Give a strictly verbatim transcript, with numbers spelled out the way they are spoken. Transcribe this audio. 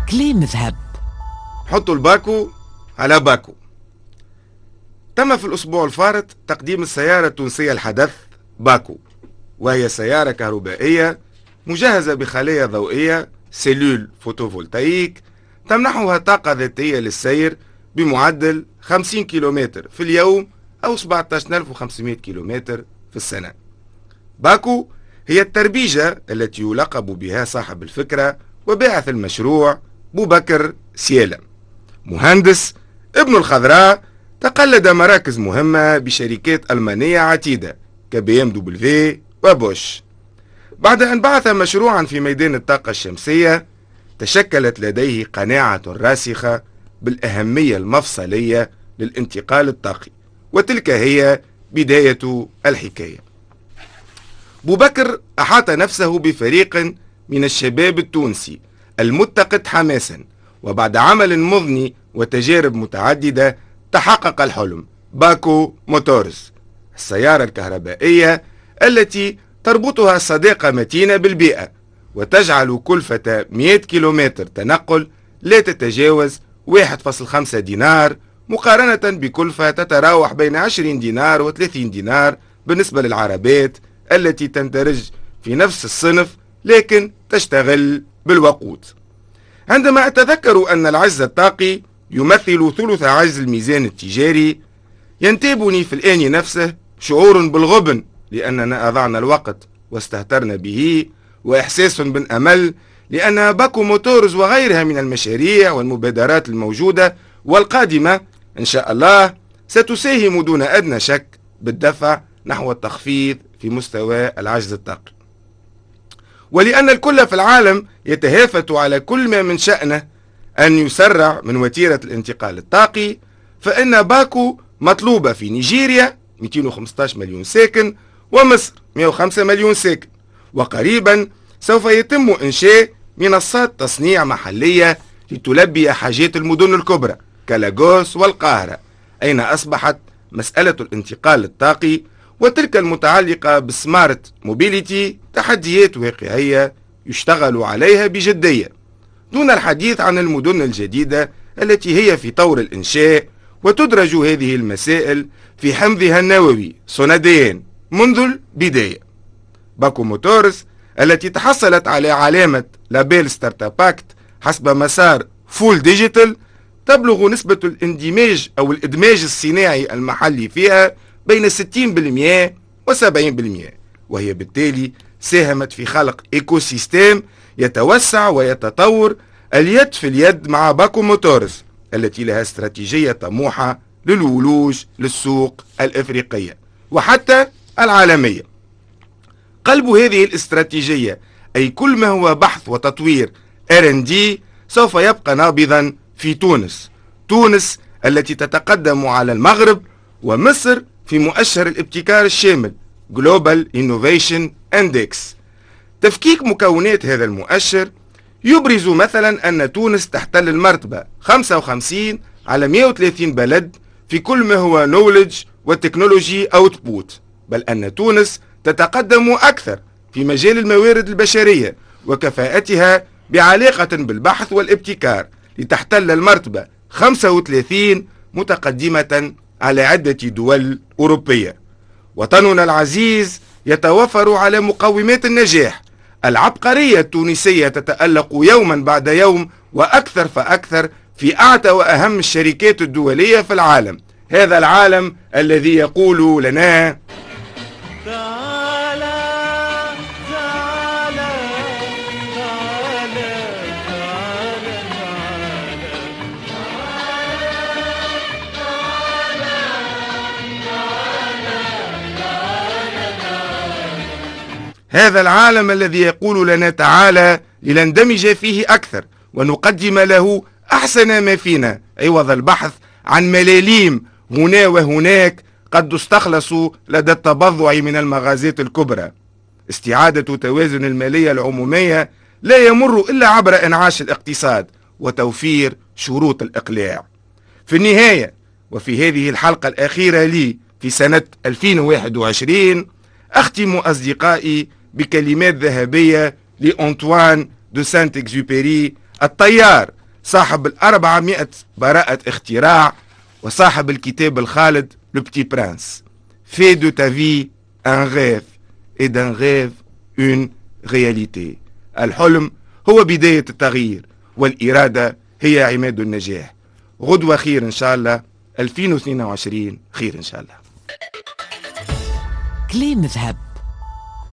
كلام ذهب. حطوا الباكو على باكو. تم في الأسبوع الفارط تقديم السيارة التونسية الحدث باكو، وهي سيارة كهربائية مجهزة بخلية ضوئية سيلول فوتوفولتايك تمنحها طاقة ذاتية للسير بمعدل خمسين كيلومتر في اليوم أو سبعة عشر ألف وخمسمائة كيلومتر في السنة. باكو هي التربيجة التي يلقب بها صاحب الفكرة وباعث المشروع بوبكر سيالم، مهندس ابن الخضراء تقلد مراكز مهمة بشركات ألمانية عتيدة كبي ام دبليو وبوش. بعد أن بعث مشروعا في ميدان الطاقة الشمسية تشكلت لديه قناعة راسخة بالأهمية المفصلية للانتقال الطاقي، وتلك هي بداية الحكاية. بوبكر أحاط نفسه بفريق من الشباب التونسي المتقد حماسا، وبعد عمل مضني وتجارب متعددة تحقق الحلم باكو موتورز، السيارة الكهربائية التي تربطها صداقة متينة بالبيئة وتجعل كلفة مئة كيلومتر تنقل لا تتجاوز واحد فاصلة خمسة دينار، مقارنة بكلفة تتراوح بين عشرين دينار و ثلاثين دينار بالنسبة للعربات التي تندرج في نفس الصنف لكن تشتغل بالوقود. عندما أتذكر أن العجز الطاقي يمثل ثلث عجز الميزان التجاري ينتابني في الآن نفسه شعور بالغبن لأننا أضعنا الوقت واستهترنا به، وإحساس بالأمل لأن باكو موتورز وغيرها من المشاريع والمبادرات الموجودة والقادمة إن شاء الله ستساهم دون أدنى شك بالدفع نحو التخفيض في مستوى العجز الطاقي. ولأن الكل في العالم يتهافت على كل ما من شأنه أن يسرع من وتيرة الانتقال الطاقي، فإن باكو مطلوبة في نيجيريا مئتين وخمسة عشر مليون ساكن ومصر مئة وخمسة مليون ساكن، وقريبا سوف يتم إنشاء منصات تصنيع محلية لتلبي حاجات المدن الكبرى كالاغوس والقاهرة، أين أصبحت مسألة الانتقال الطاقي وتلك المتعلقة بالسمارت موبيليتي تحديات واقعية يشتغل عليها بجدية، دون الحديث عن المدن الجديدة التي هي في طور الإنشاء، وتدرج هذه المسائل في حمضها النووي سونادين منذ البداية. باكو موتورز التي تحصلت على علامة لابيل ستارت اب باكت حسب مسار فول ديجيتال تبلغ نسبة الاندماج أو الإدماج الصناعي المحلي فيها بين ستين بالمئة و سبعين بالمئة، وهي بالتالي ساهمت في خلق ايكو سيستيم يتوسع ويتطور اليد في اليد مع باكو موتورز التي لها استراتيجية طموحة للولوج للسوق الإفريقية وحتى العالمية. قلب هذه الاستراتيجية أي كل ما هو بحث وتطوير آر إند دي سوف يبقى نابضا في تونس، تونس التي تتقدم على المغرب ومصر في مؤشر الابتكار الشامل Global Innovation Index. تفكيك مكونات هذا المؤشر يبرز مثلا أن تونس تحتل المرتبة خمسة وخمسين على مئة وثلاثين بلد في كل ما هو knowledge وتكنولوجي output، بل أن تونس تتقدم أكثر في مجال الموارد البشرية وكفاءتها بعلاقة بالبحث والابتكار لتحتل المرتبة خمسة وثلاثين متقدمة على عدة دول أوروبية. وطننا العزيز يتوفر على مقومات النجاح، العبقرية التونسية تتألق يوما بعد يوم وأكثر فأكثر في أعتى وأهم الشركات الدولية في العالم، هذا العالم الذي يقول لنا هذا العالم الذي يقول لنا تعالى لنندمج فيه أكثر ونقدم له أحسن ما فينا عوض البحث عن ملاليم هنا وهناك قد استخلصوا لدى التبضع من المغازات الكبرى. استعادة توازن المالية العمومية لا يمر إلا عبر إنعاش الاقتصاد وتوفير شروط الإقلاع. في النهاية وفي هذه الحلقة الأخيرة لي في سنة ألفين وواحد وعشرين أختم أصدقائي بكلمات ذهبية لأنطوان دو سانت إكزوبيري الطيار صاحب الأربعمائة براءة اختراع، وصاحب الكتاب الخالد لو بتي برانس. في دو تا في ان ريف et d'un rêve une réalité. الحلم هو بداية التغيير، والإرادة هي عماد النجاح. غدوة خير إن شاء الله، ألفين واثنين وعشرين خير إن شاء الله. كليم ذهب